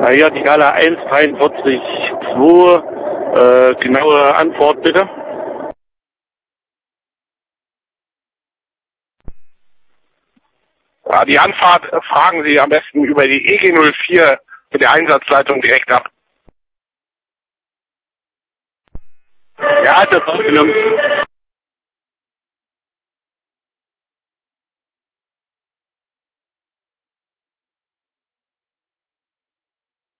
Ja, die Gala 1432, genaue Antwort bitte. Ja, die Anfahrt fragen Sie am besten über die EG 04 mit der Einsatzleitung direkt ab. Ja, das ist aufgenommen.